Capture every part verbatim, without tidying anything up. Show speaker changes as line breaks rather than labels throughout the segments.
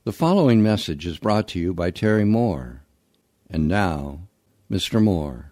The following message is brought to you by Terry Moore. And now, Mister Moore.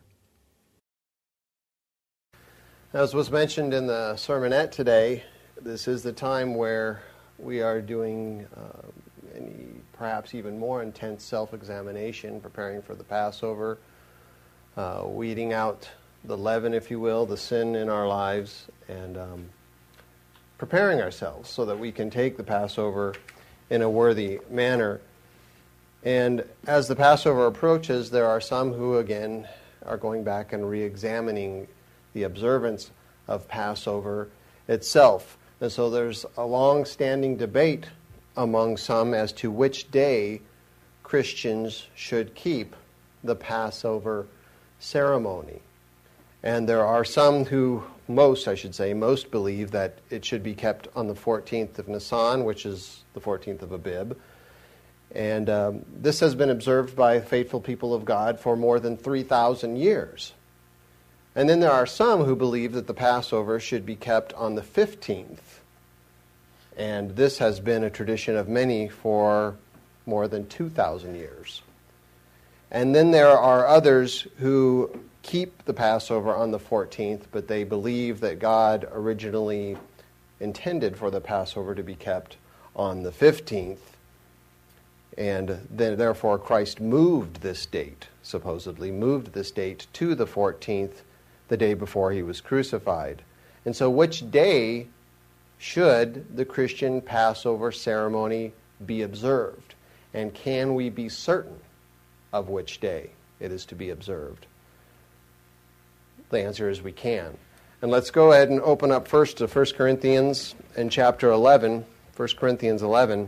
As was mentioned in the sermonette today, this is the time where we are doing uh, any perhaps even more intense self-examination, preparing for the Passover, uh, weeding out the leaven, if you will, the sin in our lives, and um, preparing ourselves so that we can take the Passover in a worthy manner. And as the Passover approaches, there are some who, again, are going back and re-examining the observance of Passover itself. And so there's a long-standing debate among some as to which day Christians should keep the Passover ceremony. And there are some who, most I should say, most believe that it should be kept on the fourteenth of Nisan, which is the fourteenth of Abib. And um, this has been observed by faithful people of God for more than three thousand years. And then there are some who believe that the Passover should be kept on the fifteenth. And this has been a tradition of many for more than two thousand years. And then there are others who keep the Passover on the fourteenth, but they believe that God originally intended for the Passover to be kept on the fifteenth. And then, therefore, Christ moved this date, supposedly moved this date to the fourteenth, the day before he was crucified. And so which day should the Christian Passover ceremony be observed? And can we be certain of which day it is to be observed? The answer is we can. And let's go ahead and open up first to First Corinthians in chapter eleven, First Corinthians eleven.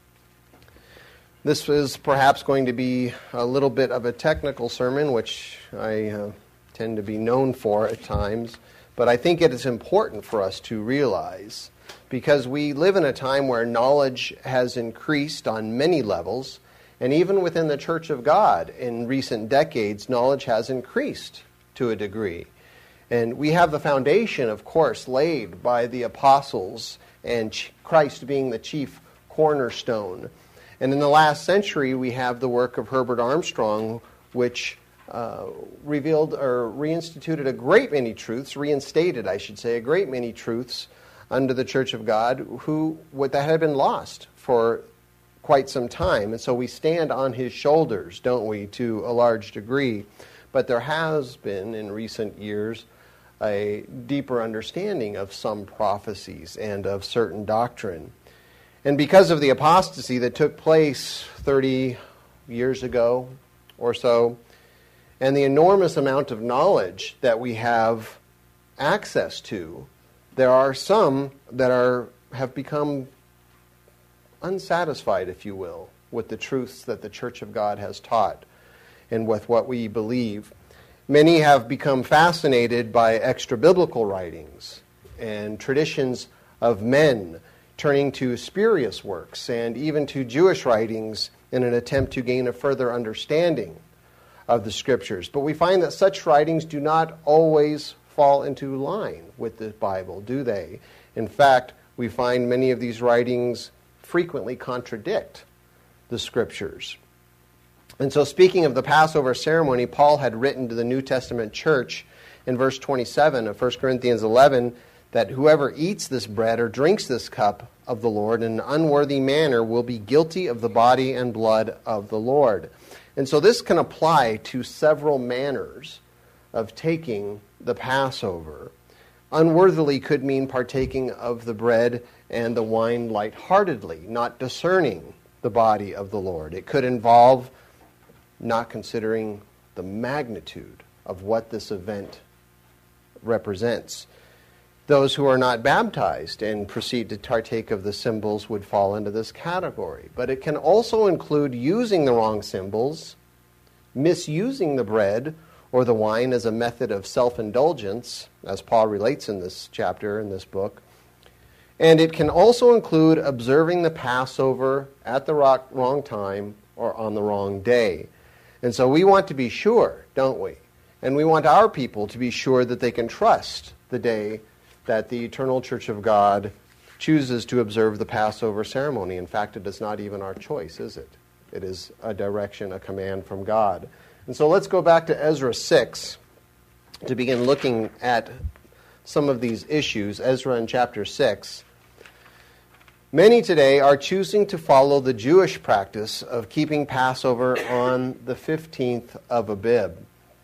This is perhaps going to be a little bit of a technical sermon, which I uh, tend to be known for at times, but I think it is important for us to realize, because we live in a time where knowledge has increased on many levels, and even within the Church of God in recent decades, knowledge has increased to a degree. And we have the foundation, of course, laid by the apostles and Christ being the chief cornerstone. And in the last century, we have the work of Herbert Armstrong, which uh, revealed or reinstituted a great many truths, reinstated, I should say, a great many truths under the Church of God, who what that had been lost for quite some time. And so we stand on his shoulders, don't we, to a large degree. But there has been, in recent years, a deeper understanding of some prophecies and of certain doctrine. And because of the apostasy that took place thirty years ago or so, and the enormous amount of knowledge that we have access to, there are some that are have become unsatisfied, if you will, with the truths that the Church of God has taught and with what we believe. Many have become fascinated by extra-biblical writings and traditions of men, turning to spurious works and even to Jewish writings in an attempt to gain a further understanding of the Scriptures. But we find that such writings do not always fall into line with the Bible, do they? In fact, we find many of these writings frequently contradict the Scriptures. And so, speaking of the Passover ceremony, Paul had written to the New Testament church in verse twenty-seven of First Corinthians eleven that whoever eats this bread or drinks this cup of the Lord in an unworthy manner will be guilty of the body and blood of the Lord. And so this can apply to several manners of taking the Passover. Unworthily could mean partaking of the bread and the wine lightheartedly, not discerning the body of the Lord. It could involve not considering the magnitude of what this event represents. Those who are not baptized and proceed to partake of the symbols would fall into this category. But it can also include using the wrong symbols, misusing the bread or the wine as a method of self-indulgence, as Paul relates in this chapter, in this book. And it can also include observing the Passover at the wrong time or on the wrong day. And so we want to be sure, don't we? And we want our people to be sure that they can trust the day that the eternal Church of God chooses to observe the Passover ceremony. In fact, it is not even our choice, is it? It is a direction, a command from God. And so let's go back to Ezra six to begin looking at some of these issues. Ezra in chapter six. Many today are choosing to follow the Jewish practice of keeping Passover on the fifteenth of Abib.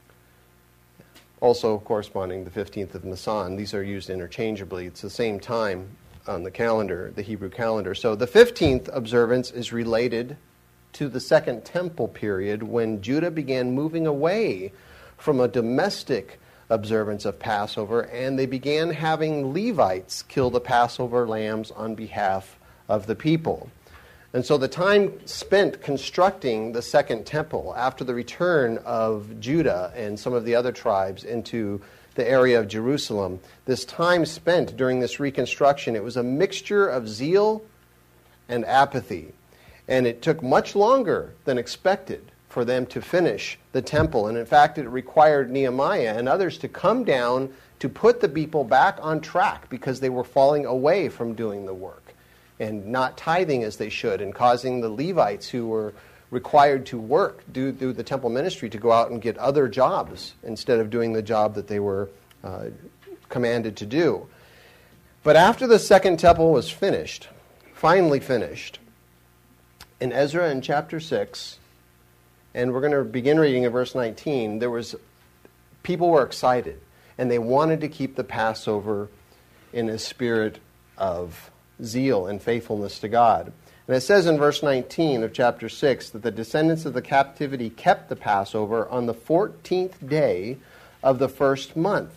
Also corresponding the fifteenth of Nisan. These are used interchangeably. It's the same time on the calendar, the Hebrew calendar. So the fifteenth observance is related to the Second Temple period when Judah began moving away from a domestic observance of Passover, and they began having Levites kill the Passover lambs on behalf of the people. And so the time spent constructing the Second Temple after the return of Judah and some of the other tribes into the area of Jerusalem, this time spent during this reconstruction, it was a mixture of zeal and apathy. And it took much longer than expected for them to finish the temple. And in fact, it required Nehemiah and others to come down to put the people back on track because they were falling away from doing the work and not tithing as they should, and causing the Levites who were required to work, do, do the temple ministry, to go out and get other jobs instead of doing the job that they were uh, commanded to do. But after the Second Temple was finished, finally finished, in Ezra in chapter six, and we're going to begin reading in verse nineteen, there was, people were excited, and they wanted to keep the Passover in a spirit of zeal and faithfulness to God. And it says in verse nineteen of chapter six that the descendants of the captivity kept the Passover on the fourteenth day of the first month.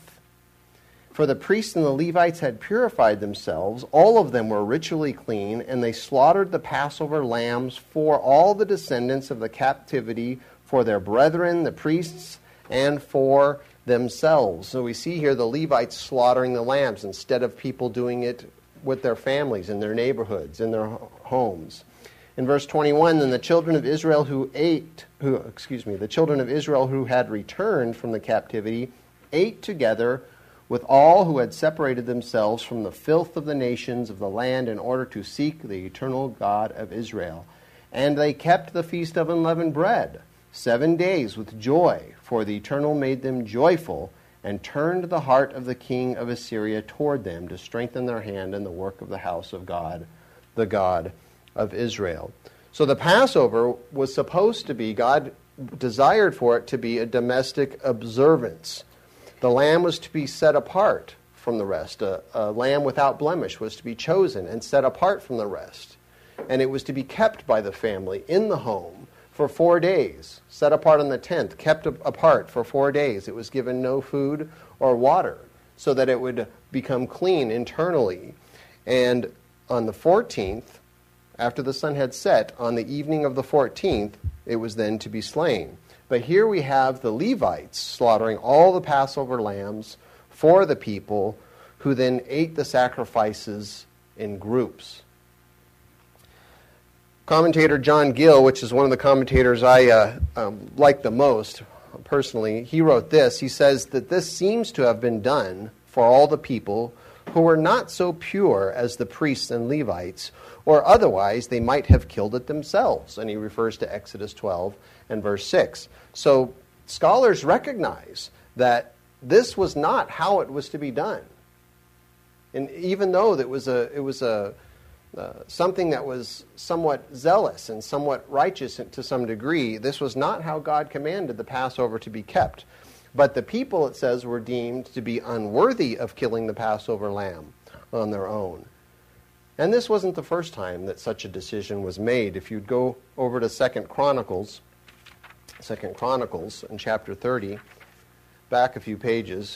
For the priests and the Levites had purified themselves, all of them were ritually clean, and they slaughtered the Passover lambs for all the descendants of the captivity, for their brethren, the priests, and for themselves. So we see here the Levites slaughtering the lambs instead of people doing it with their families, in their neighborhoods, in their homes. In verse twenty-one, then the children of Israel who ate, who excuse me, the children of Israel who had returned from the captivity ate together with all who had separated themselves from the filth of the nations of the land in order to seek the eternal God of Israel. And they kept the feast of unleavened bread seven days with joy, for the Eternal made them joyful, and turned the heart of the king of Assyria toward them to strengthen their hand in the work of the house of God, the God of Israel. So the Passover was supposed to be, God desired for it to be a domestic observance. The lamb was to be set apart from the rest. A, a lamb without blemish was to be chosen and set apart from the rest. And it was to be kept by the family in the home for four days, set apart on the tenth, kept apart for four days. It was given no food or water so that it would become clean internally. And on the fourteenth, after the sun had set, on the evening of the fourteenth, it was then to be slain. But here we have the Levites slaughtering all the Passover lambs for the people, who then ate the sacrifices in groups. Commentator John Gill, which is one of the commentators I uh, um, like the most personally, he wrote this. He says that this seems to have been done for all the people who were not so pure as the priests and Levites, or otherwise they might have killed it themselves. And he refers to Exodus twelve and verse six. So scholars recognize that this was not how it was to be done. And even though it was a it was a uh, something that was somewhat zealous and somewhat righteous to some degree, this was not how God commanded the Passover to be kept. But the people, it says, were deemed to be unworthy of killing the Passover lamb on their own. And this wasn't the first time that such a decision was made. If you'd go over to Second Chronicles, Second Chronicles in chapter thirty, back a few pages,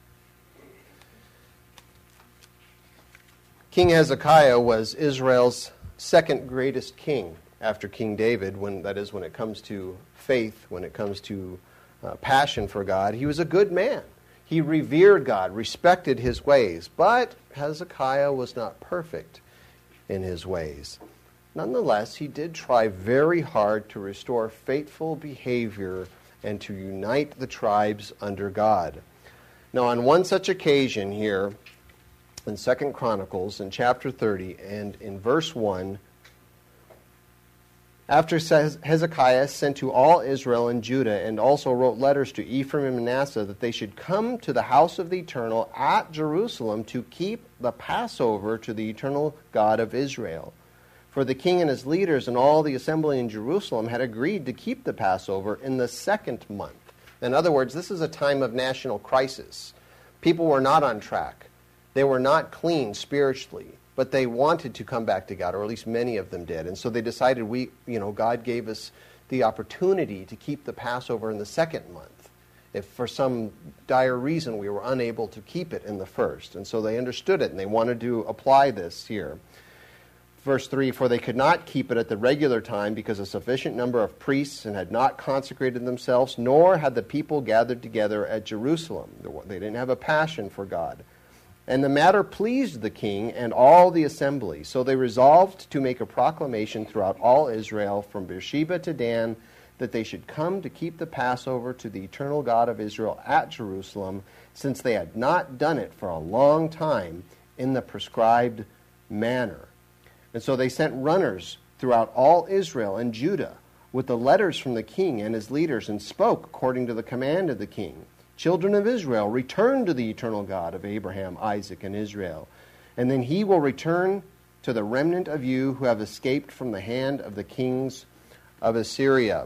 King Hezekiah was Israel's second greatest king after King David, when that is when it comes to faith, when it comes to uh, passion for God. He was a good man. He revered God, respected his ways, but Hezekiah was not perfect in his ways. Nonetheless, he did try very hard to restore faithful behavior and to unite the tribes under God. Now, on one such occasion here, in Second Chronicles in chapter thirty and in verse one, after Hezekiah sent to all Israel and Judah and also wrote letters to Ephraim and Manasseh that they should come to the house of the Eternal at Jerusalem to keep the Passover to the eternal God of Israel. For the king and his leaders and all the assembly in Jerusalem had agreed to keep the Passover in the second month. In other words, this is a time of national crisis. People were not on track. They were not clean spiritually, but they wanted to come back to God, or at least many of them did. And so they decided, we, you know, God gave us the opportunity to keep the Passover in the second month, if for some dire reason we were unable to keep it in the first. And so they understood it, and they wanted to apply this here. Verse three, for they could not keep it at the regular time because a sufficient number of priests and had not consecrated themselves, nor had the people gathered together at Jerusalem. They didn't have a passion for God. And the matter pleased the king and all the assembly. So they resolved to make a proclamation throughout all Israel, from Beersheba to Dan, that they should come to keep the Passover to the eternal God of Israel at Jerusalem, since they had not done it for a long time in the prescribed manner. And so they sent runners throughout all Israel and Judah with the letters from the king and his leaders, and spoke according to the command of the king. Children of Israel, return to the eternal God of Abraham, Isaac, and Israel. And then he will return to the remnant of you who have escaped from the hand of the kings of Assyria.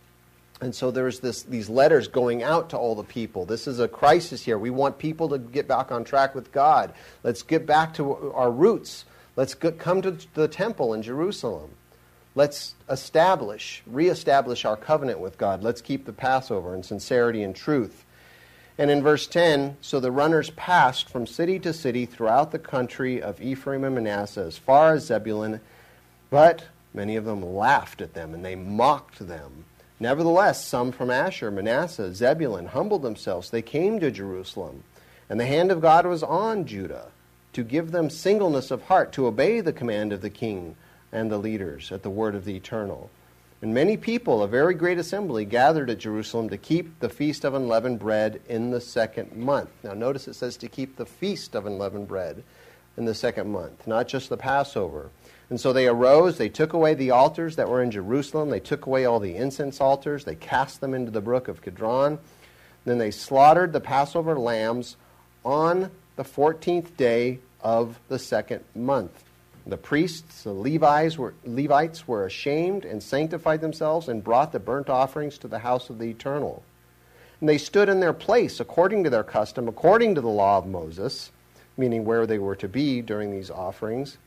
And so there's this, these letters going out to all the people. This is a crisis here. We want people to get back on track with God. Let's get back to our roots. Let's get, come to the temple in Jerusalem. Let's establish, reestablish our covenant with God. Let's keep the Passover in sincerity and truth. And in verse ten, so the runners passed from city to city throughout the country of Ephraim and Manasseh as far as Zebulun, but many of them laughed at them and they mocked them. Nevertheless, some from Asher, Manasseh, Zebulun humbled themselves. They came to Jerusalem, and the hand of God was on Judah, to give them singleness of heart, to obey the command of the king and the leaders at the word of the Eternal. And many people, a very great assembly, gathered at Jerusalem to keep the feast of unleavened bread in the second month. Now notice it says to keep the feast of unleavened bread in the second month, not just the Passover. And so they arose, they took away the altars that were in Jerusalem, they took away all the incense altars, they cast them into the brook of Kidron. Then they slaughtered the Passover lambs on the fourteenth day of the second month. The priests, the Levites were, Levites were ashamed and sanctified themselves and brought the burnt offerings to the house of the Eternal. And they stood in their place according to their custom, according to the law of Moses, meaning where they were to be during these offerings,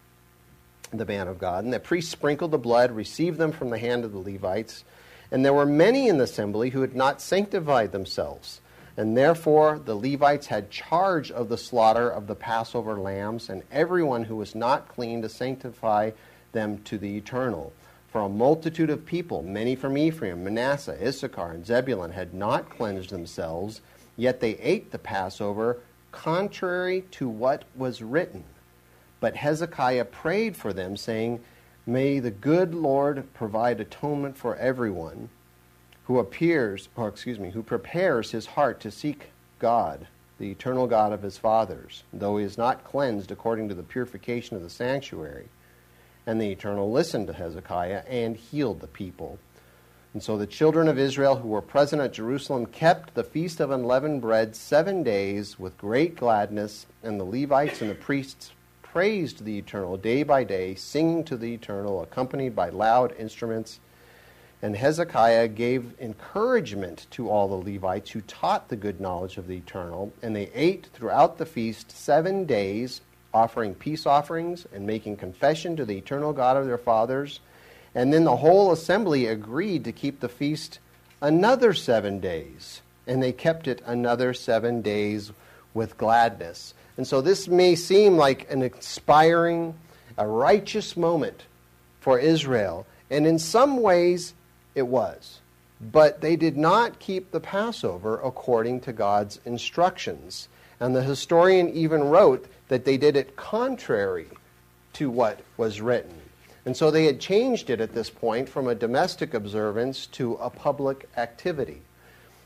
the man of God. And the priests sprinkled the blood, received them from the hand of the Levites. And there were many in the assembly who had not sanctified themselves. And therefore the Levites had charge of the slaughter of the Passover lambs, and everyone who was not clean to sanctify them to the Eternal. For a multitude of people, many from Ephraim, Manasseh, Issachar, and Zebulun, had not cleansed themselves, yet they ate the Passover contrary to what was written. But Hezekiah prayed for them, saying, May the good Lord provide atonement for everyone who appears, or excuse me, who prepares his heart to seek God, the eternal God of his fathers, though he is not cleansed according to the purification of the sanctuary. And the Eternal listened to Hezekiah and healed the people. And so the children of Israel who were present at Jerusalem kept the feast of unleavened bread seven days with great gladness, and the Levites and the priests praised the Eternal day by day, singing to the Eternal, accompanied by loud instruments. And Hezekiah gave encouragement to all the Levites who taught the good knowledge of the Eternal, and they ate throughout the feast seven days, offering peace offerings and making confession to the eternal God of their fathers. And then the whole assembly agreed to keep the feast another seven days, and they kept it another seven days with gladness. And so this may seem like an inspiring, a righteous moment for Israel, and in some ways it was. But they did not keep the Passover according to God's instructions. And the historian even wrote that they did it contrary to what was written. And so they had changed it at this point from a domestic observance to a public activity.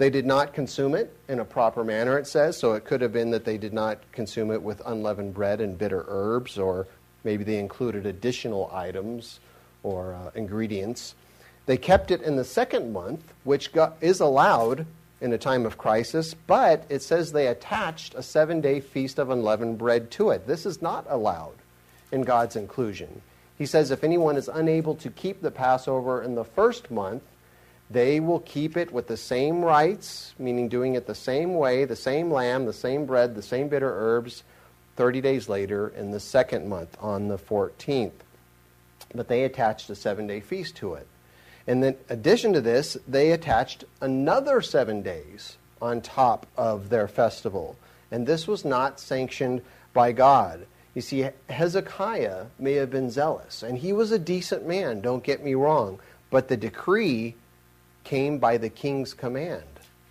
They did not consume it in a proper manner, it says, so it could have been that they did not consume it with unleavened bread and bitter herbs, or maybe they included additional items or uh, ingredients. They kept it in the second month, which got, is allowed in a time of crisis, but it says they attached a seven-day feast of unleavened bread to it. This is not allowed in God's inclusion. He says if anyone is unable to keep the Passover in the first month, they will keep it with the same rites, meaning doing it the same way, the same lamb, the same bread, the same bitter herbs, thirty days later in the second month on the fourteenth. But they attached a seven-day feast to it. And in addition to this, they attached another seven days on top of their festival. And this was not sanctioned by God. You see, Hezekiah may have been zealous, and he was a decent man, don't get me wrong, but the decree came by the king's command,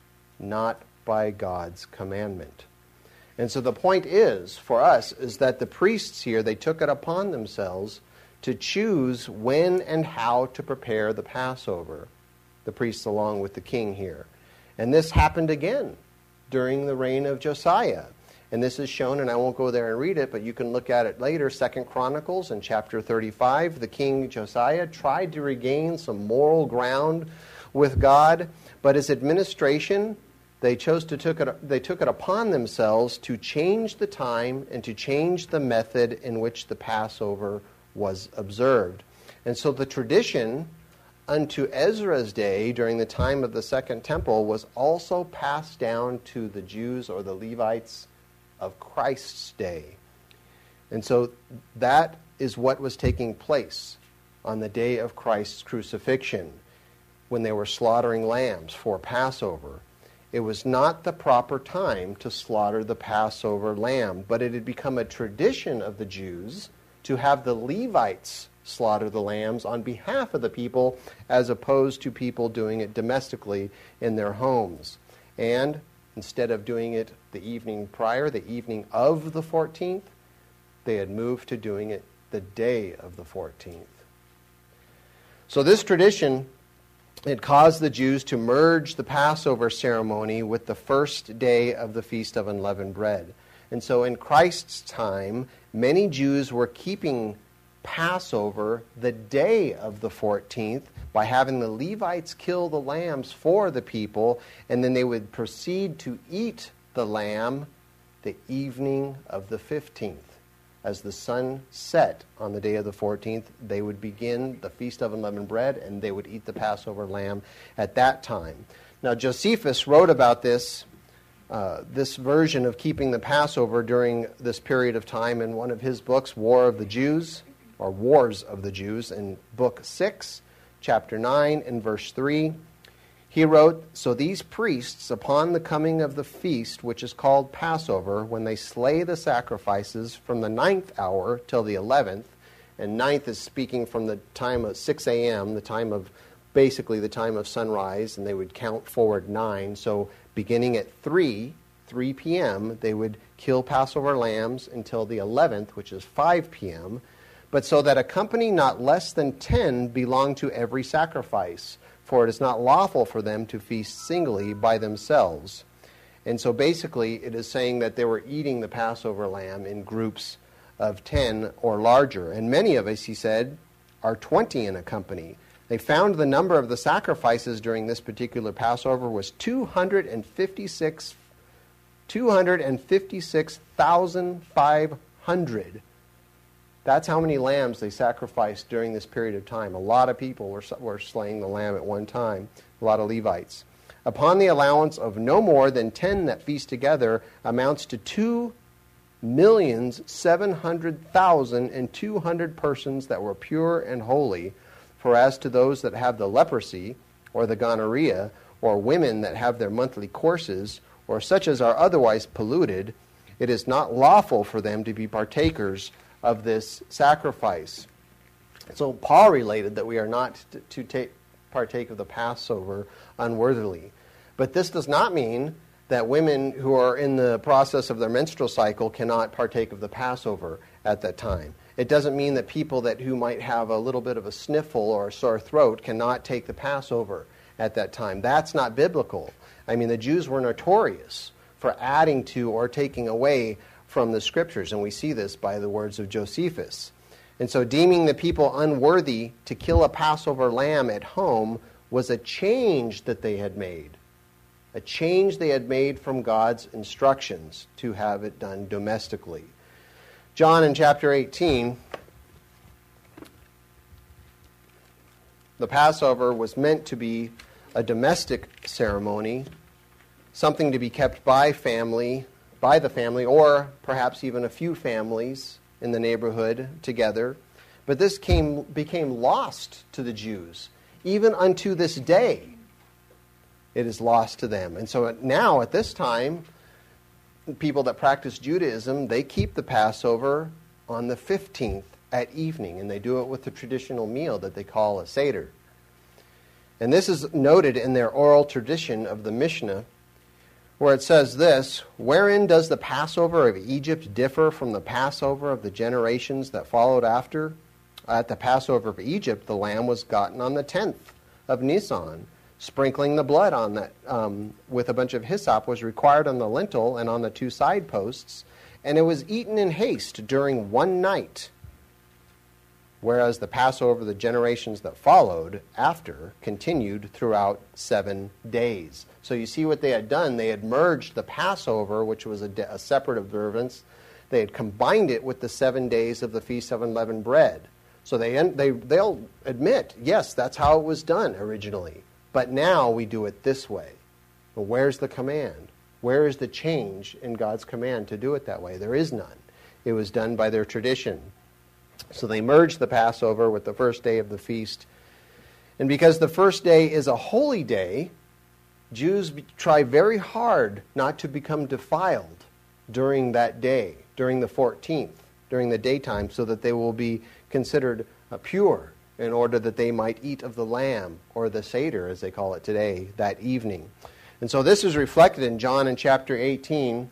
not by God's commandment. And so the point is, for us, is that the priests here, they took it upon themselves to choose when and how to prepare the Passover, the priests along with the king here. And this happened again during the reign of Josiah. And this is shown, and I won't go there and read it, but you can look at it later, Second Chronicles in chapter thirty-five. The king Josiah tried to regain some moral ground with God, but his administration, they chose to took it, they took it upon themselves to change the time and to change the method in which the Passover was observed. And so the tradition unto Ezra's day during the time of the Second Temple was also passed down to the Jews or the Levites of Christ's day. And so that is what was taking place on the day of Christ's crucifixion when they were slaughtering lambs for Passover. It was not the proper time to slaughter the Passover lamb, but it had become a tradition of the Jews to have the Levites slaughter the lambs on behalf of the people as opposed to people doing it domestically in their homes. And instead of doing it the evening prior, the evening of the fourteenth, they had moved to doing it the day of the fourteenth. So this tradition, it caused the Jews to merge the Passover ceremony with the first day of the Feast of Unleavened Bread. And so in Christ's time, many Jews were keeping Passover the day of the fourteenth by having the Levites kill the lambs for the people, and then they would proceed to eat the lamb the evening of the fifteenth. As the sun set on the day of the fourteenth, they would begin the Feast of Unleavened Bread, and they would eat the Passover lamb at that time. Now, Josephus wrote about this, uh, this version of keeping the Passover during this period of time in one of his books, War of the Jews, or Wars of the Jews, in Book six, chapter nine, and verse three. He wrote, "So these priests, upon the coming of the feast, which is called Passover, when they slay the sacrifices from the ninth hour till the eleventh," and ninth is speaking from the time of six a.m., the time of, basically the time of sunrise, and they would count forward nine. So beginning at three, three p.m., they would kill Passover lambs until the eleventh, which is five p.m., but so that a company not less than ten belong to every sacrifice. For it is not lawful for them to feast singly by themselves. And so basically it is saying that they were eating the Passover lamb in groups of ten or larger. And many of us, he said, are twenty in a company. They found the number of the sacrifices during this particular Passover was two hundred fifty-six thousand five hundred. That's how many lambs they sacrificed during this period of time. A lot of people were, were slaying the lamb at one time, a lot of Levites. Upon the allowance of no more than ten that feast together amounts to two millions seven hundred thousand and two hundred persons that were pure and holy. For as to those that have the leprosy, or the gonorrhea, or women that have their monthly courses, or such as are otherwise polluted, it is not lawful for them to be partakers of this sacrifice. So Paul related that we are not to, to take, partake of the Passover unworthily. But this does not mean that women who are in the process of their menstrual cycle cannot partake of the Passover at that time. It doesn't mean that people that who might have a little bit of a sniffle or a sore throat cannot take the Passover at that time. That's not biblical. I mean, the Jews were notorious for adding to or taking away from the Scriptures, and we see this by the words of Josephus. And so deeming the people unworthy to kill a Passover lamb at home was a change that they had made. A change they had made from God's instructions to have it done domestically. John in chapter eighteen, the Passover was meant to be a domestic ceremony, something to be kept by family, by the family, or perhaps even a few families in the neighborhood together. But this came became lost to the Jews. Even unto this day, it is lost to them. And so now, at this time, people that practice Judaism, they keep the Passover on the fifteenth at evening, and they do it with the traditional meal that they call a Seder. And this is noted in their oral tradition of the Mishnah, where it says this, "Wherein does the Passover of Egypt differ from the Passover of the generations that followed after? At the Passover of Egypt, the lamb was gotten on the tenth of Nisan. Sprinkling the blood on that um, with a bunch of hyssop was required on the lintel and on the two side posts, and it was eaten in haste during one night. Whereas the Passover of the generations that followed after continued throughout seven days." So you see what they had done. They had merged the Passover, which was a, de- a separate observance. They had combined it with the seven days of the Feast of Unleavened Bread. So they, they, they'll admit, yes, that's how it was done originally. But now we do it this way. Well, where's the command? Where is the change in God's command to do it that way? There is none. It was done by their tradition. So they merged the Passover with the first day of the feast. And because the first day is a holy day, Jews be- try very hard not to become defiled during that day, during the fourteenth, during the daytime, so that they will be considered uh, pure, in order that they might eat of the lamb, or the Seder, as they call it today, that evening. And so this is reflected in John in chapter eighteen,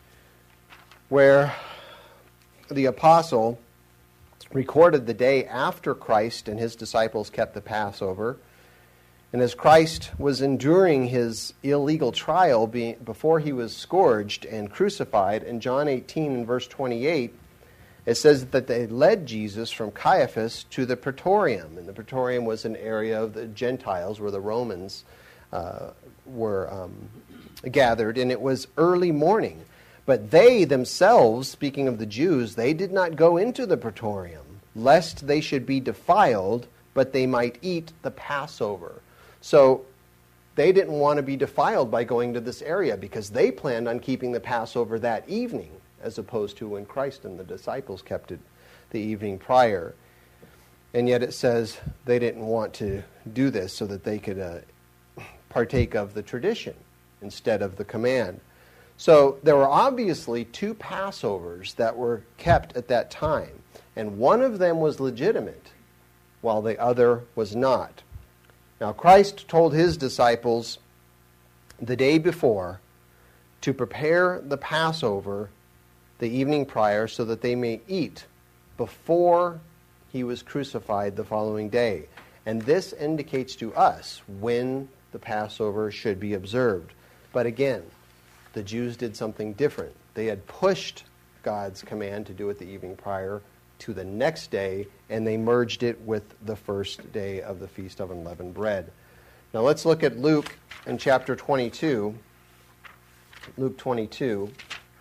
where the apostle recorded the day after Christ and his disciples kept the Passover. And as Christ was enduring his illegal trial being, before he was scourged and crucified, in John eighteen and verse twenty-eight, it says that they led Jesus from Caiaphas to the Praetorium. And the Praetorium was an area of the Gentiles where the Romans uh, were um, gathered. And it was early morning. But they themselves, speaking of the Jews, they did not go into the Praetorium, lest they should be defiled, but they might eat the Passover. So they didn't want to be defiled by going to this area, because they planned on keeping the Passover that evening, as opposed to when Christ and the disciples kept it the evening prior. And yet it says they didn't want to do this so that they could uh, partake of the tradition instead of the command. So there were obviously two Passovers that were kept at that time, and one of them was legitimate, while the other was not. Now Christ told his disciples the day before to prepare the Passover the evening prior, so that they may eat before he was crucified the following day. And this indicates to us when the Passover should be observed. But again, the Jews did something different. They had pushed God's command to do it the evening prior to the next day, and they merged it with the first day of the Feast of Unleavened Bread. Now let's look at Luke in chapter twenty-two. Luke twenty-two.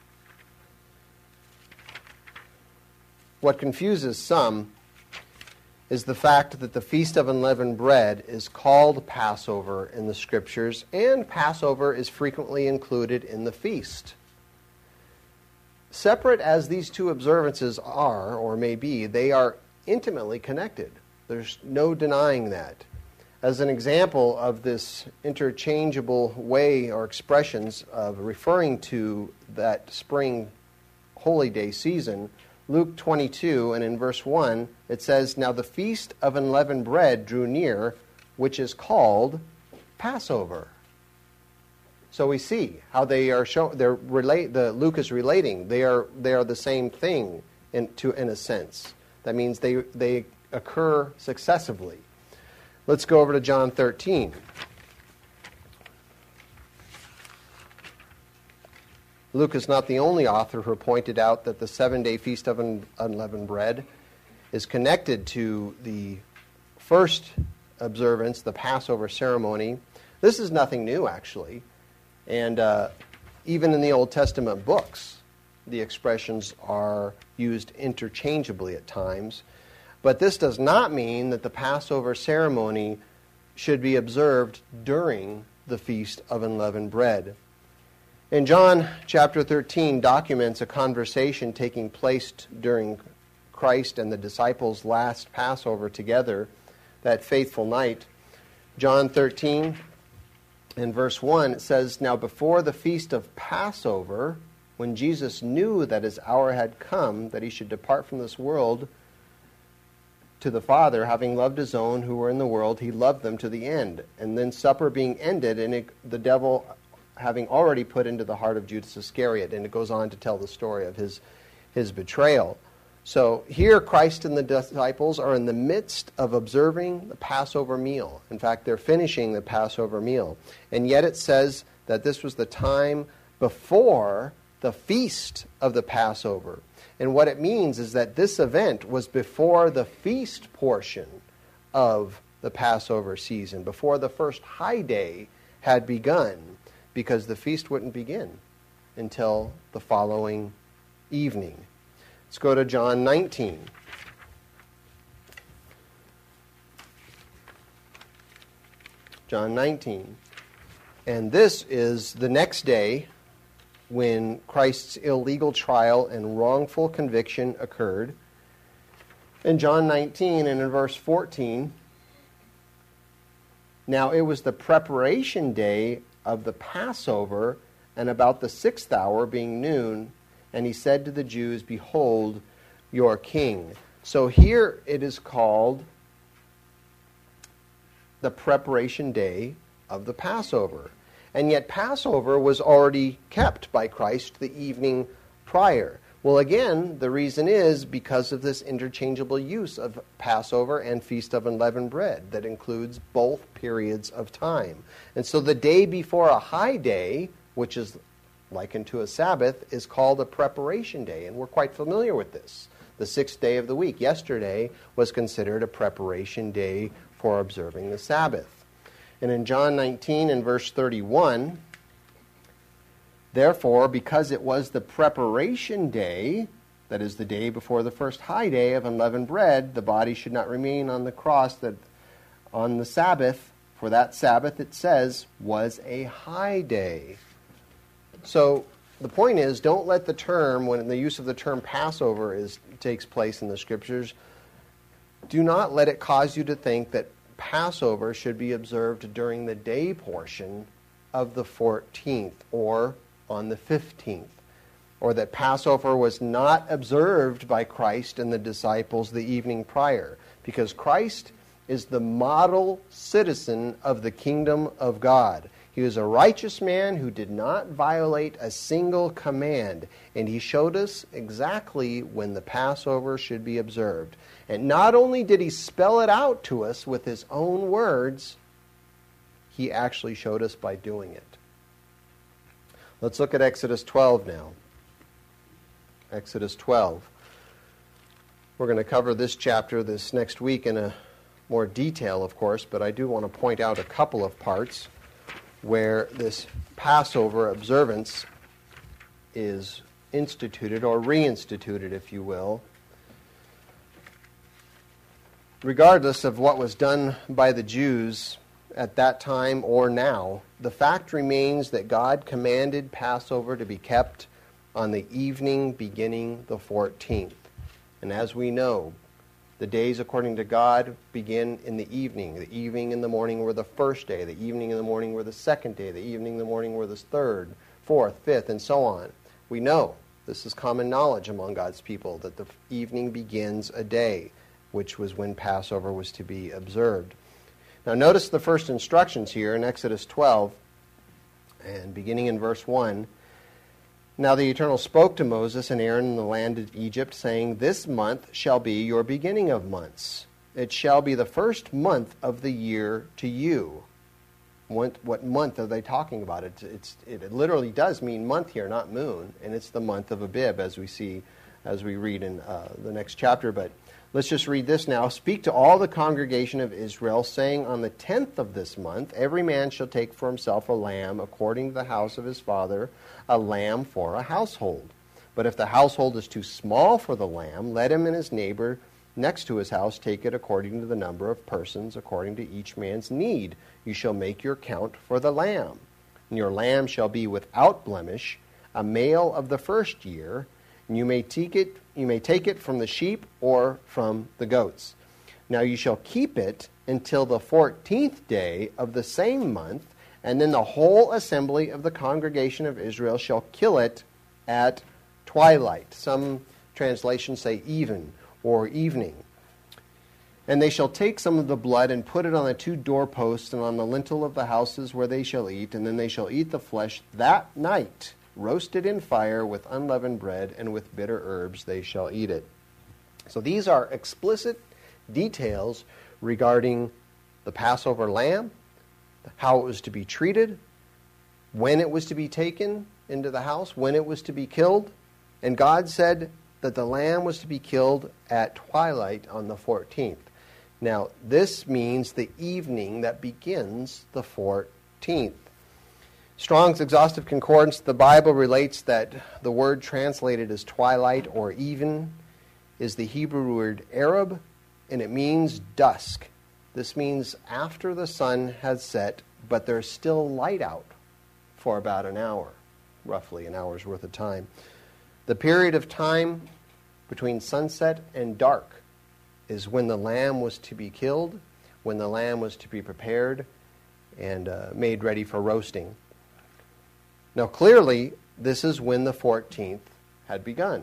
What confuses some is the fact that the Feast of Unleavened Bread is called Passover in the Scriptures, and Passover is frequently included in the feast. Separate as these two observances are, or may be, they are intimately connected. There's no denying that. As an example of this interchangeable way or expressions of referring to that spring holy day season, Luke twenty-two, and in verse one, it says, "Now the feast of unleavened bread drew near, which is called Passover." So we see how they are show, they're relate. The Luke is relating. They are they are the same thing in to in a sense. That means they they occur successively. Let's go over to John thirteen. Luke is not the only author who pointed out that the seven-day Feast of Unleavened Bread is connected to the first observance, the Passover ceremony. This is nothing new, actually. And uh, even in the Old Testament books, the expressions are used interchangeably at times. But this does not mean that the Passover ceremony should be observed during the Feast of Unleavened Bread. In John chapter thirteen documents a conversation taking place during Christ and the disciples' last Passover together, that fateful night. John thirteen in verse one, it says, "Now before the feast of Passover, when Jesus knew that his hour had come, that he should depart from this world to the Father, having loved his own who were in the world, he loved them to the end. And then supper being ended, and it, the devil having already put into the heart of Judas Iscariot," and it goes on to tell the story of his, his betrayal. So here Christ and the disciples are in the midst of observing the Passover meal. In fact, they're finishing the Passover meal. And yet it says that this was the time before the feast of the Passover. And what it means is that this event was before the feast portion of the Passover season, before the first high day had begun, because the feast wouldn't begin until the following evening. Let's go to John nineteen. John nineteen. And this is the next day when Christ's illegal trial and wrongful conviction occurred. In John nineteen and in verse fourteen, "Now it was the preparation day of the Passover, and about the sixth hour, being noon, and he said to the Jews, Behold, your king." So here it is called the preparation day of the Passover. And yet Passover was already kept by Christ the evening prior. Well, again, the reason is because of this interchangeable use of Passover and Feast of Unleavened Bread that includes both periods of time. And so the day before a high day, which is likened to a Sabbath, is called a preparation day. And we're quite familiar with this. The sixth day of the week, yesterday, was considered a preparation day for observing the Sabbath. And in John nineteen and verse thirty-one, "Therefore, because it was the preparation day," that is the day before the first high day of unleavened bread, "the body should not remain on the cross that on the Sabbath, for that Sabbath," it says, "was a high day." So the point is, don't let the term, when the use of the term Passover is takes place in the Scriptures, do not let it cause you to think that Passover should be observed during the day portion of the fourteenth or on the fifteenth, or that Passover was not observed by Christ and the disciples the evening prior, because Christ is the model citizen of the kingdom of God. He was a righteous man who did not violate a single command, and he showed us exactly when the Passover should be observed. And not only did he spell it out to us with his own words, he actually showed us by doing it. Let's look at Exodus twelve now. Exodus twelve. We're going to cover this chapter this next week in a more detail, of course, but I do want to point out a couple of parts where this Passover observance is instituted, or reinstituted, if you will. Regardless of what was done by the Jews at that time or now, the fact remains that God commanded Passover to be kept on the evening beginning the fourteenth. And as we know, the days according to God begin in the evening. The evening and the morning were the first day. The evening and the morning were the second day. The evening and the morning were the third, fourth, fifth, and so on. We know, this is common knowledge among God's people, that the evening begins a day, which was when Passover was to be observed. Now notice the first instructions here in Exodus twelve, and beginning in verse one. "Now the Eternal spoke to Moses and Aaron in the land of Egypt, saying, This month shall be your beginning of months. It shall be the first month of the year to you. What, what month are they talking about? It, it's, it literally does mean month here, not moon, and it's the month of Abib, as we see, as we read in uh, the next chapter. But let's just read this now. Speak to all the congregation of Israel, saying, on the tenth of this month, every man shall take for himself a lamb according to the house of his father, a lamb for a household. But if the household is too small for the lamb, let him and his neighbor next to his house take it according to the number of persons, according to each man's need. You shall make your count for the lamb. And your lamb shall be without blemish, a male of the first year, and you may take it, you may take it from the sheep or from the goats. Now you shall keep it until the fourteenth day of the same month, and then the whole assembly of the congregation of Israel shall kill it at twilight. Some translations say even, or evening. And they shall take some of the blood and put it on the two doorposts and on the lintel of the houses where they shall eat, and then they shall eat the flesh that night, roasted in fire with unleavened bread, and with bitter herbs they shall eat it. So these are explicit details regarding the Passover lamb, how it was to be treated, when it was to be taken into the house, when it was to be killed. And God said that the lamb was to be killed at twilight on the fourteenth. Now, this means the evening that begins the fourteenth. Strong's Exhaustive Concordance, the Bible relates that the word translated as twilight or even is the Hebrew word Arab, and it means dusk. This means after the sun has set, but there's still light out for about an hour, roughly an hour's worth of time. The period of time between sunset and dark is when the lamb was to be killed, when the lamb was to be prepared and uh, made ready for roasting. Now clearly, this is when the fourteenth had begun,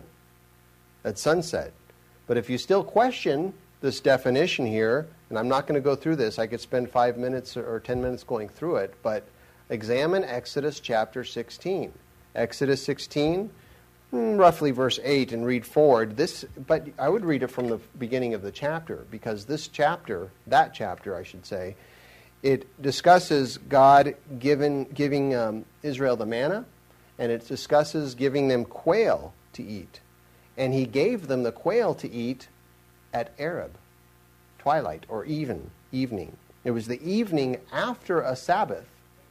at sunset. But if you still question this definition here, and I'm not going to go through this, I could spend five minutes or ten minutes going through it, but examine Exodus chapter sixteen. Exodus sixteen, roughly verse eight, and read forward. This, but I would read it from the beginning of the chapter, because this chapter, that chapter I should say, it discusses God given, giving um, Israel the manna, and it discusses giving them quail to eat. And he gave them the quail to eat at Arab, twilight, or even, evening. It was the evening after a Sabbath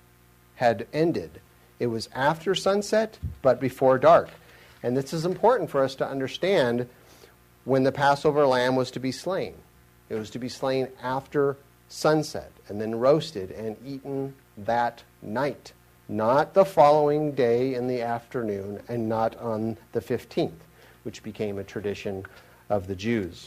had ended. It was after sunset, but before dark. And this is important for us to understand when the Passover lamb was to be slain. It was to be slain after sunset and then roasted and eaten that night, not the following day in the afternoon and not on the fifteenth, which became a tradition of the Jews.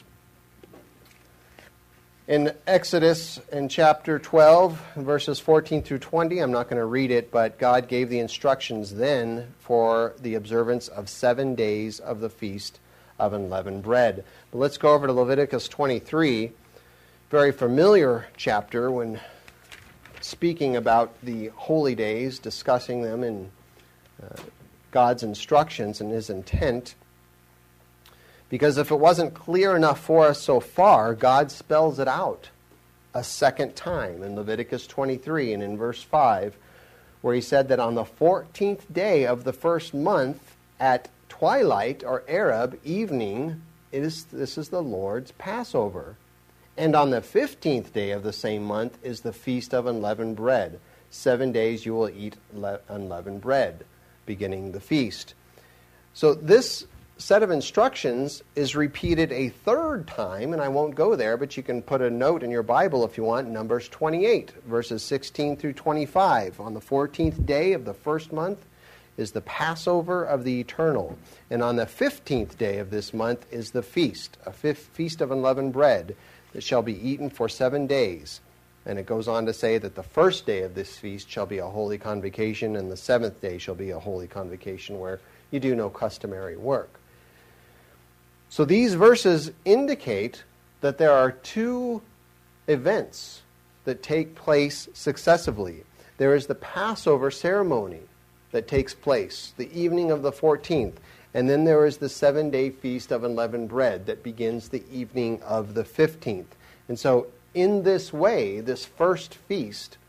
In Exodus, in chapter twelve, verses fourteen through twenty, I'm not going to read it, but God gave the instructions then for the observance of seven days of the Feast of Unleavened Bread. But let's go over to Leviticus twenty-three, very familiar chapter when speaking about the holy days, discussing them in uh, God's instructions and his intent. Because if it wasn't clear enough for us so far, God spells it out a second time in Leviticus twenty-three and in verse five, where he said that on the fourteenth day of the first month at twilight or Arab evening, it is, this is the Lord's Passover. And on the fifteenth day of the same month is the Feast of Unleavened Bread. Seven days you will eat le- unleavened bread, beginning the feast. So this set of instructions is repeated a third time, and I won't go there, but you can put a note in your Bible if you want, Numbers twenty-eight, verses sixteen through twenty-five. On the fourteenth day of the first month is the Passover of the Eternal, and on the fifteenth day of this month is the feast, a fifth feast of unleavened bread that shall be eaten for seven days. And it goes on to say that the first day of this feast shall be a holy convocation, and the seventh day shall be a holy convocation where you do no customary work. So these verses indicate that there are two events that take place successively. There is the Passover ceremony that takes place the evening of the fourteenth, and then there is the seven-day Feast of Unleavened Bread that begins the evening of the fifteenth. And so in this way, this first feast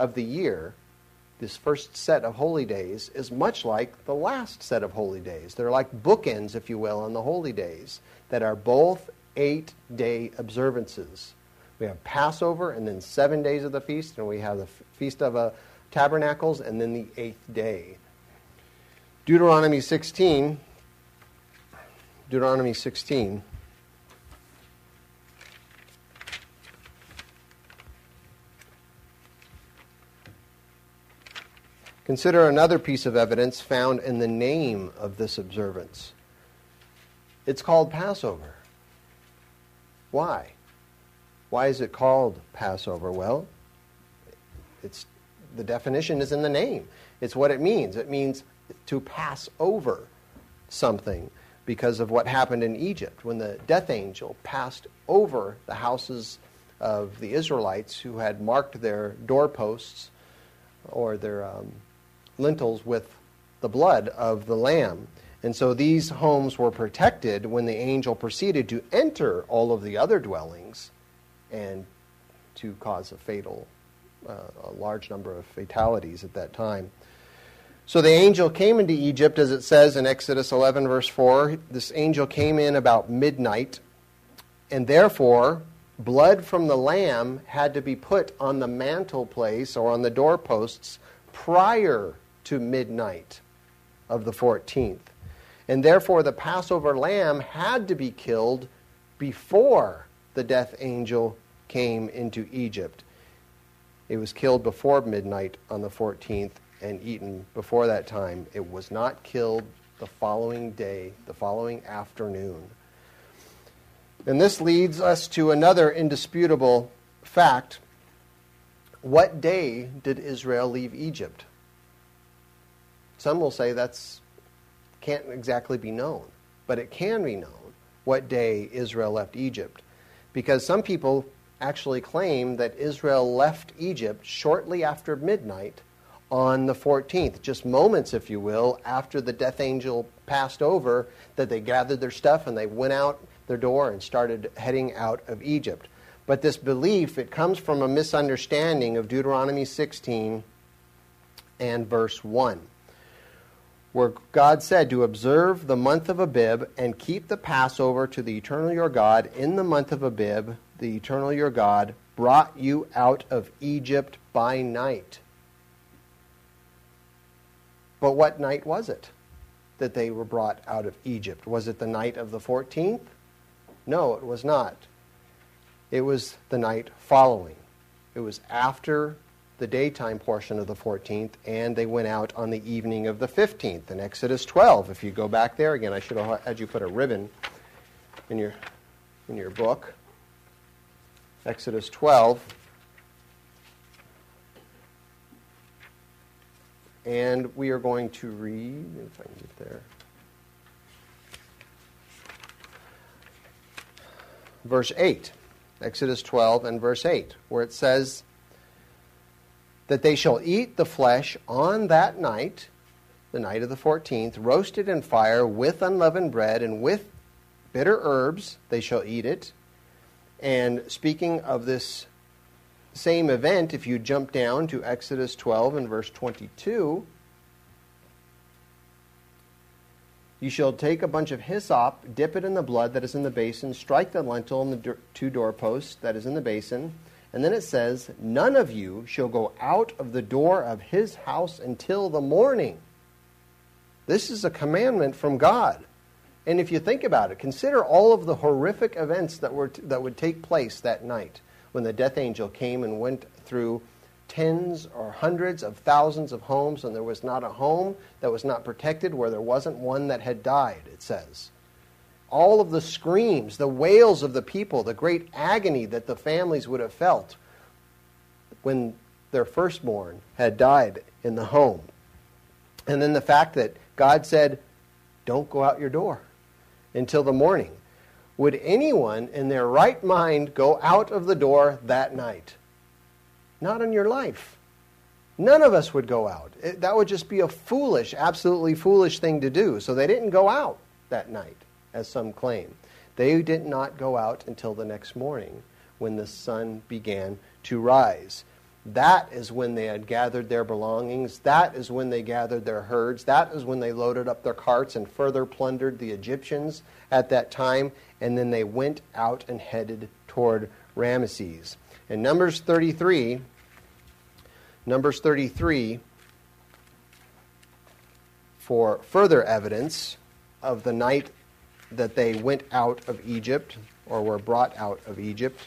of the year, this first set of holy days, is much like the last set of holy days. They're like bookends, if you will, on the holy days that are both eight-day observances. We have Passover and then seven days of the feast, and we have the Feast of uh, Tabernacles and then the eighth day. Deuteronomy sixteen. Deuteronomy sixteen. Consider another piece of evidence found in the name of this observance. It's called Passover. Why? Why is it called Passover? Well, it's the definition is in the name. It's what it means. It means to pass over something because of what happened in Egypt when the death angel passed over the houses of the Israelites who had marked their doorposts or their um, lintels with the blood of the lamb. And so these homes were protected when the angel proceeded to enter all of the other dwellings and to cause a fatal, uh, a large number of fatalities at that time. So the angel came into Egypt, as it says in Exodus eleven, verse four. This angel came in about midnight, and therefore blood from the lamb had to be put on the mantle place or on the doorposts prior to midnight of the fourteenth. And therefore the Passover lamb had to be killed before the death angel came into Egypt. It was killed before midnight on the fourteenth and eaten before that time. It was not killed the following day, the following afternoon. And this leads us to another indisputable fact. What day did Israel leave Egypt? Some will say that's can't exactly be known, but it can be known what day Israel left Egypt, because some people actually claim that Israel left Egypt shortly after midnight on the fourteenth, just moments, if you will, after the death angel passed over, that they gathered their stuff and they went out their door and started heading out of Egypt. But this belief, it comes from a misunderstanding of Deuteronomy sixteen and verse one. Where God said to observe the month of Abib and keep the Passover to the eternal your God. In the month of Abib, the eternal your God brought you out of Egypt by night. But what night was it that they were brought out of Egypt? Was it the night of the fourteenth? No, it was not. It was the night following. It was after the daytime portion of the fourteenth, and they went out on the evening of the fifteenth. In Exodus twelve, if you go back there again, I should have had you put a ribbon in your in your book. Exodus twelve. And we are going to read, if I can get there, verse eight. Exodus twelve and verse eight, where it says that they shall eat the flesh on that night, the night of the fourteenth, roasted in fire with unleavened bread and with bitter herbs, they shall eat it. And speaking of this same event, if you jump down to Exodus twelve and verse twenty-two, you shall take a bunch of hyssop, dip it in the blood that is in the basin, strike the lintel and the two doorposts that is in the basin. And then it says, none of you shall go out of the door of his house until the morning. This is a commandment from God. And if you think about it, consider all of the horrific events that were that would take place that night when the death angel came and went through tens or hundreds of thousands of homes, and there was not a home that was not protected where there wasn't one that had died, it says. All of the screams, the wails of the people, the great agony that the families would have felt when their firstborn had died in the home. And then the fact that God said, don't go out your door until the morning. Would anyone in their right mind go out of the door that night? Not in your life. None of us would go out. It, that would just be a foolish, absolutely foolish thing to do. So they didn't go out that night, as some claim. They did not go out until the next morning when the sun began to rise. That is when they had gathered their belongings. That is when they gathered their herds. That is when they loaded up their carts and further plundered the Egyptians at that time. And then they went out and headed toward Ramesses. In Numbers thirty-three, Numbers thirty-three, for further evidence of the night that they went out of Egypt, or were brought out of Egypt.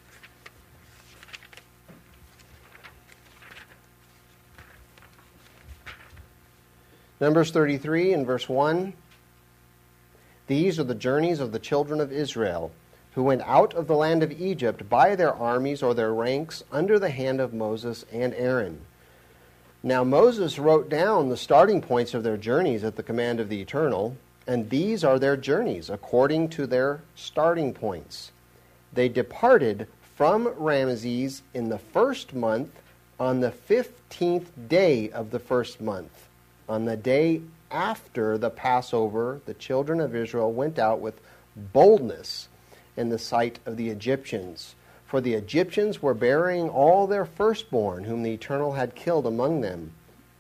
Numbers thirty-three and verse one. These are the journeys of the children of Israel, who went out of the land of Egypt by their armies or their ranks under the hand of Moses and Aaron. Now Moses wrote down the starting points of their journeys at the command of the Eternal, and these are their journeys according to their starting points. They departed from Ramesses in the first month on the fifteenth day of the first month. On the day after the Passover, the children of Israel went out with boldness in the sight of the Egyptians. For the Egyptians were burying all their firstborn, whom the Eternal had killed among them.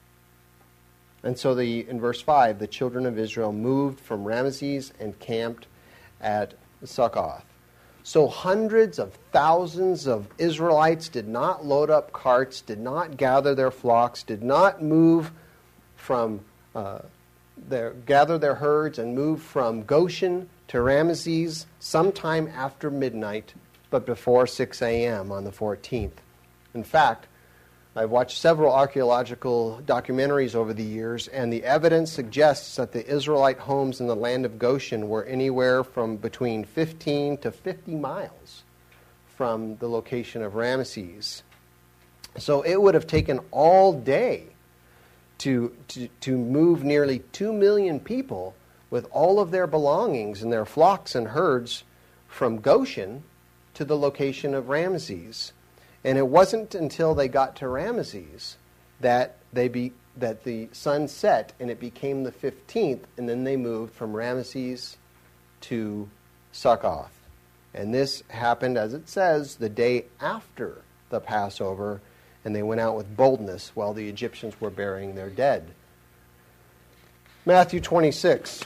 And so the, in verse five, the children of Israel moved from Ramesses and camped at Succoth. So hundreds of thousands of Israelites did not load up carts, did not gather their flocks, did not move from uh, their, gather their herds and move from Goshen to Ramesses sometime after midnight, but before six a.m. on the fourteenth. In fact, I've watched several archaeological documentaries over the years, and the evidence suggests that the Israelite homes in the land of Goshen were anywhere from between fifteen to fifty miles from the location of Ramesses. So it would have taken all day to, to, to move nearly two million people with all of their belongings and their flocks and herds from Goshen to the location of Ramesses. And it wasn't until they got to Ramesses that they be, that the sun set and it became the fifteenth, and then they moved from Ramesses to Succoth. And this happened, as it says, the day after the Passover, and they went out with boldness while the Egyptians were burying their dead. Matthew twenty-six.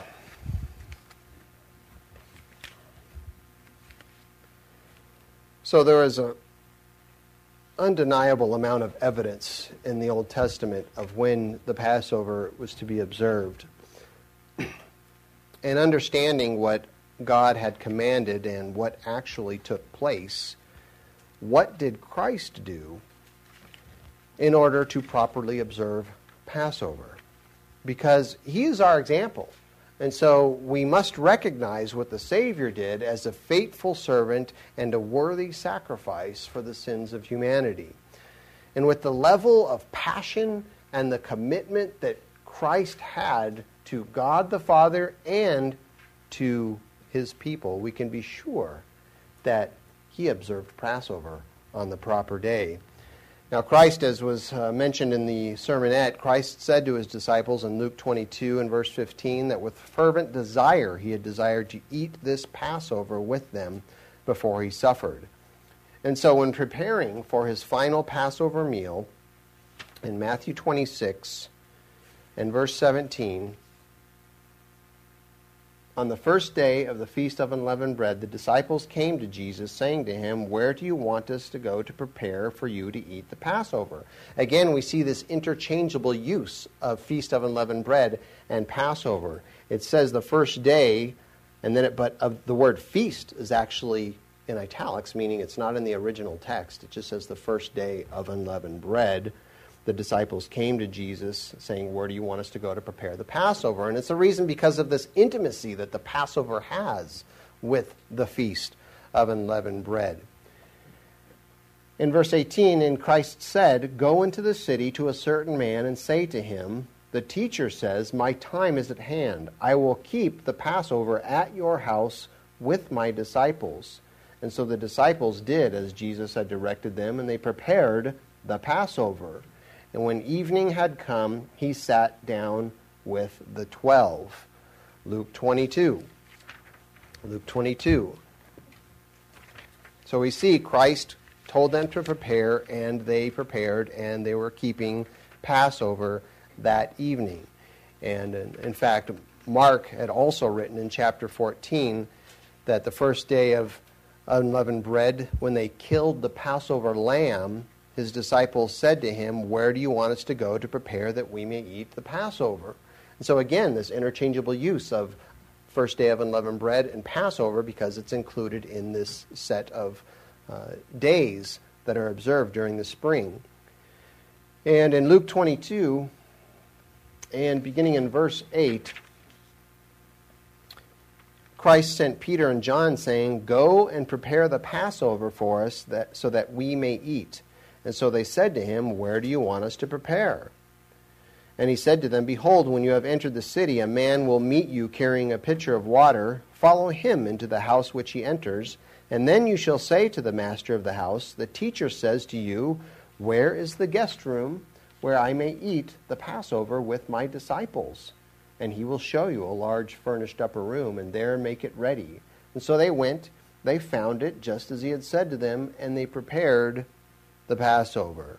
So there is an undeniable amount of evidence in the Old Testament of when the Passover was to be observed. And understanding what God had commanded and what actually took place, what did Christ do in order to properly observe Passover? Because he is our example. And so we must recognize what the Savior did as a faithful servant and a worthy sacrifice for the sins of humanity. And with the level of passion and the commitment that Christ had to God the Father and to his people, we can be sure that he observed Passover on the proper day. Now Christ, as was uh, mentioned in the sermonette, Christ said to his disciples in Luke twenty-two and verse fifteen that with fervent desire he had desired to eat this Passover with them before he suffered. And so when preparing for his final Passover meal, in Matthew twenty-six and verse seventeen, on the first day of the Feast of Unleavened Bread, the disciples came to Jesus, saying to him, "Where do you want us to go to prepare for you to eat the Passover?" Again, we see this interchangeable use of Feast of Unleavened Bread and Passover. It says the first day, and then it, but of the word feast is actually in italics, meaning it's not in the original text. It just says the first day of unleavened bread. The disciples came to Jesus saying, "Where do you want us to go to prepare the Passover?" And it's a reason because of this intimacy that the Passover has with the Feast of Unleavened Bread. In verse eighteen, and Christ said, "Go into the city to a certain man and say to him, 'The teacher says, my time is at hand. I will keep the Passover at your house with my disciples.' And so the disciples did as Jesus had directed them, and they prepared the Passover. And when evening had come, he sat down with the twelve." Luke twenty-two. Luke twenty-two. So we see Christ told them to prepare, and they prepared, and they were keeping Passover that evening. And in, in fact, Mark had also written in chapter fourteen that the first day of unleavened bread, when they killed the Passover lamb, his disciples said to him, "Where do you want us to go to prepare that we may eat the Passover?" And so again, this interchangeable use of first day of unleavened bread and Passover, because it's included in this set of uh, days that are observed during the spring. And in Luke twenty-two, and beginning in verse eight, Christ sent Peter and John, saying, "Go and prepare the Passover for us, that, so that we may eat." And so they said to him, "Where do you want us to prepare?" And he said to them, "Behold, when you have entered the city, a man will meet you carrying a pitcher of water. Follow him into the house which he enters, and then you shall say to the master of the house, 'The teacher says to you, where is the guest room where I may eat the Passover with my disciples?' And he will show you a large furnished upper room, and there make it ready." And so they went, they found it just as he had said to them, and they prepared the Passover.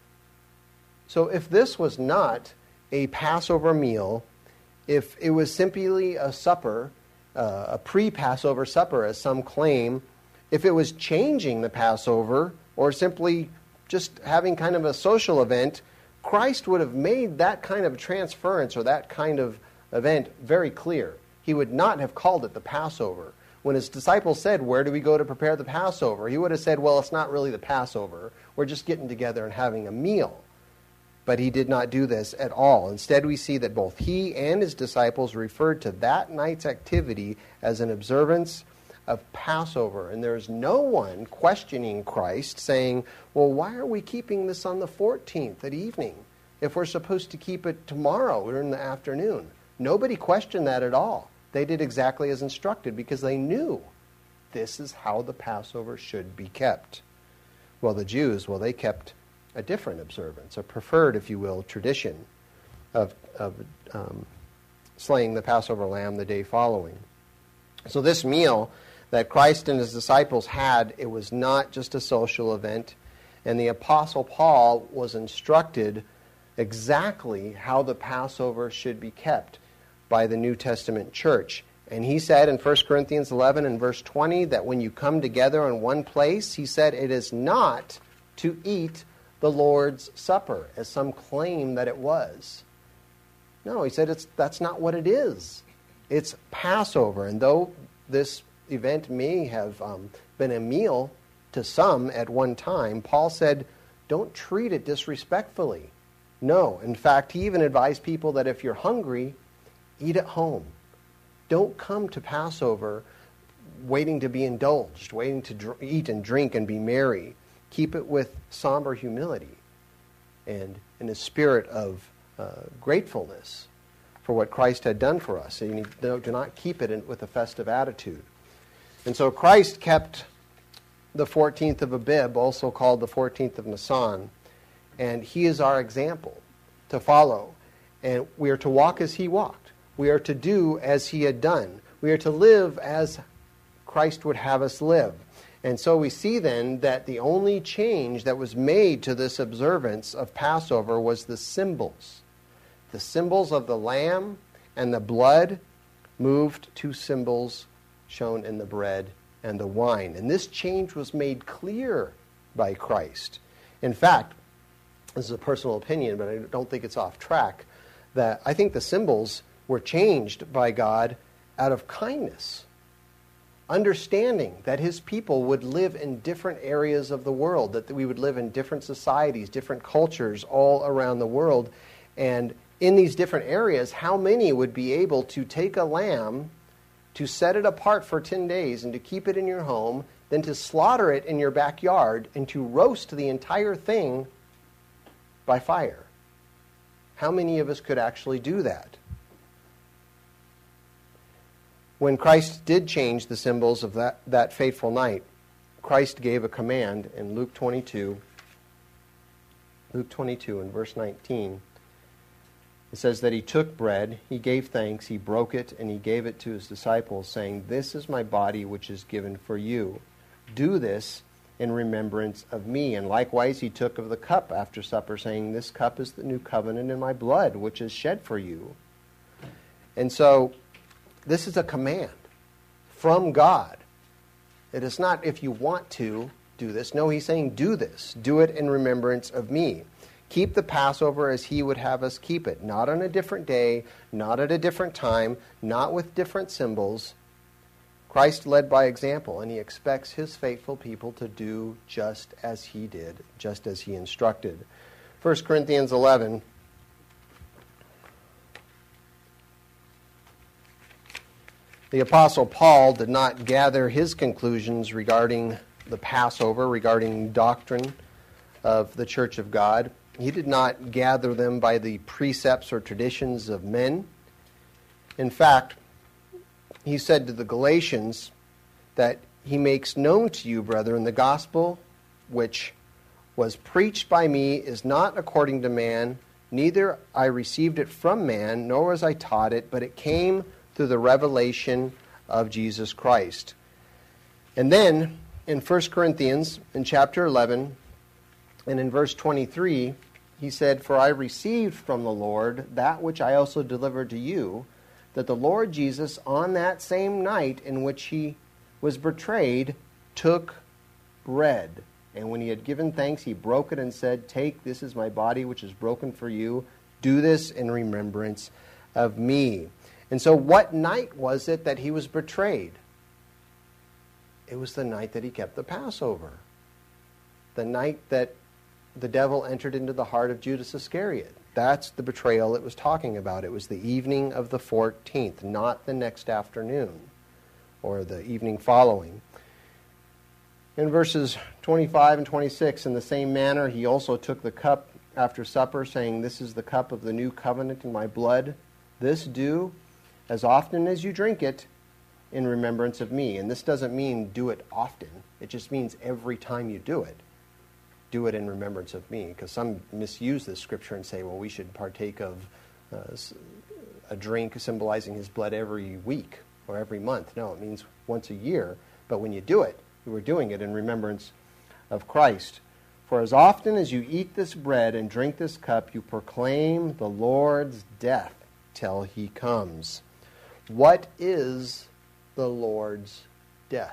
So if this was not a Passover meal, if it was simply a supper, uh, a pre-Passover supper, as some claim, if it was changing the Passover, or simply just having kind of a social event, Christ would have made that kind of transference or that kind of event very clear. He would not have called it the Passover. When his disciples said, "Where do we go to prepare the Passover?" he would have said, "Well, it's not really the Passover. We're just getting together and having a meal." But he did not do this at all. Instead, we see that both he and his disciples referred to that night's activity as an observance of Passover. And there is no one questioning Christ saying, "Well, why are we keeping this on the fourteenth at evening if we're supposed to keep it tomorrow or in the afternoon?" Nobody questioned that at all. They did exactly as instructed because they knew this is how the Passover should be kept. Well, the Jews, well, they kept a different observance, a preferred, if you will, tradition of, of um, slaying the Passover lamb the day following. So this meal that Christ and his disciples had, it was not just a social event, and the Apostle Paul was instructed exactly how the Passover should be kept by the New Testament church. And he said in First Corinthians eleven and verse twenty that when you come together in one place, he said, it is not to eat the Lord's Supper, as some claim that it was. No, he said it's that's not what it is. It's Passover. And though this event may have um, been a meal to some at one time, Paul said, don't treat it disrespectfully. No, in fact, he even advised people that if you're hungry, eat at home. Don't come to Passover waiting to be indulged, waiting to dr- eat and drink and be merry. Keep it with somber humility and in a spirit of uh, gratefulness for what Christ had done for us. And you do, do not keep it in, with a festive attitude. And so Christ kept the fourteenth of Abib, also called the fourteenth of Nisan, and he is our example to follow. And we are to walk as he walked. We are to do as he had done. We are to live as Christ would have us live. And so we see then that the only change that was made to this observance of Passover was the symbols. The symbols of the lamb and the blood moved to symbols shown in the bread and the wine. And this change was made clear by Christ. In fact, this is a personal opinion, but I don't think it's off track, that I think the symbols were changed by God out of kindness, understanding that his people would live in different areas of the world, that we would live in different societies, different cultures all around the world. And in these different areas, how many would be able to take a lamb, to set it apart for ten days, and to keep it in your home, then to slaughter it in your backyard, and to roast the entire thing by fire? How many of us could actually do that? When Christ did change the symbols of that, that fateful night, Christ gave a command in Luke twenty-two. Luke twenty-two and verse nineteen. It says that he took bread, he gave thanks, he broke it, and he gave it to his disciples, saying, "This is my body which is given for you. Do this in remembrance of me. And likewise he took of the cup after supper, saying, this cup is the new covenant in my blood, which is shed for you. And so this is a command from God. It is not if you want to do this. No, he's saying do this. Do it in remembrance of me. Keep the Passover as he would have us keep it. Not on a different day, not at a different time, not with different symbols. Christ led by example, and he expects his faithful people to do just as he did, just as he instructed. First Corinthians eleven. The Apostle Paul did not gather his conclusions regarding the Passover, regarding doctrine of the Church of God. He did not gather them by the precepts or traditions of men. In fact, he said to the Galatians that he makes known to you, brethren, the gospel which was preached by me is not according to man, neither I received it from man, nor was I taught it, but it came through the revelation of Jesus Christ. And then in First Corinthians, in chapter eleven, and in verse twenty-three, he said, for I received from the Lord that which I also delivered to you, that the Lord Jesus, on that same night in which he was betrayed, took bread. And when he had given thanks, he broke it and said, take, this is my body which is broken for you. Do this in remembrance of me. And so what night was it that he was betrayed? It was the night that he kept the Passover. The night that the devil entered into the heart of Judas Iscariot. That's the betrayal it was talking about. It was the evening of the fourteenth, not the next afternoon or the evening following. In verses twenty-five and twenty-six, in the same manner, he also took the cup after supper, saying, this is the cup of the new covenant in my blood. This do as often as you drink it in remembrance of me. And this doesn't mean do it often. It just means every time you do it, do it in remembrance of me. Because some misuse this scripture and say, well, we should partake of uh, a drink symbolizing his blood every week or every month. No, it means once a year. But when you do it, you are doing it in remembrance of Christ. For as often as you eat this bread and drink this cup, you proclaim the Lord's death till he comes. What is the Lord's death?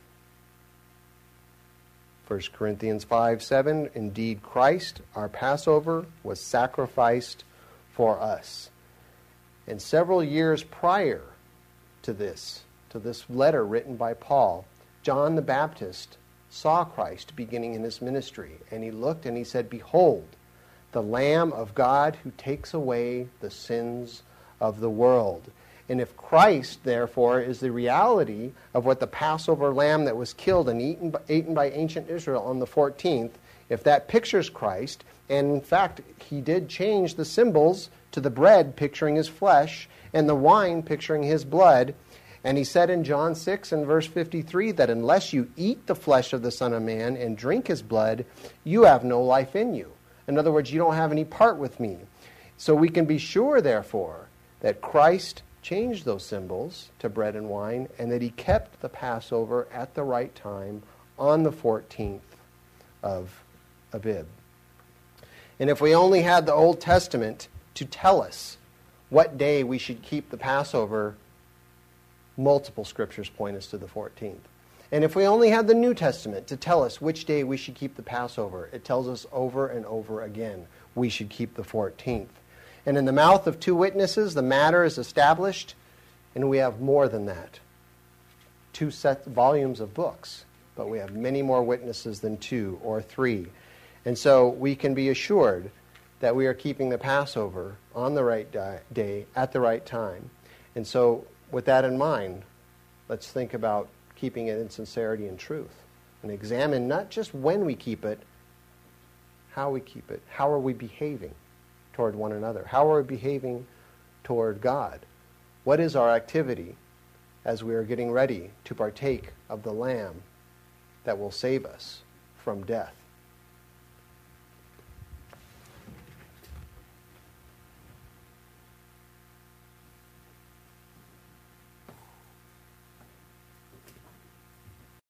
First Corinthians five seven, indeed Christ, our Passover, was sacrificed for us. And several years prior to this, to this letter written by Paul, John the Baptist saw Christ beginning in his ministry, and he looked and he said, behold, the Lamb of God who takes away the sins of the world. And if Christ, therefore, is the reality of what the Passover lamb that was killed and eaten by, eaten by ancient Israel on the fourteenth, if that pictures Christ, and in fact, he did change the symbols to the bread picturing his flesh and the wine picturing his blood, and he said in John six and verse fifty-three that unless you eat the flesh of the Son of Man and drink his blood, you have no life in you. In other words, you don't have any part with me. So we can be sure, therefore, that Christ changed those symbols to bread and wine, and that he kept the Passover at the right time on the fourteenth of Abib. And if we only had the Old Testament to tell us what day we should keep the Passover, multiple scriptures point us to the fourteenth. And if we only had the New Testament to tell us which day we should keep the Passover, it tells us over and over again we should keep the fourteenth. And in the mouth of two witnesses, the matter is established, and we have more than that. Two set volumes of books, but we have many more witnesses than two or three. And so we can be assured that we are keeping the Passover on the right day, at the right time. And so with that in mind, let's think about keeping it in sincerity and truth, and examine not just when we keep it, how we keep it. How are we behaving toward one another? How are we behaving toward God? What is our activity as we are getting ready to partake of the Lamb that will save us from death?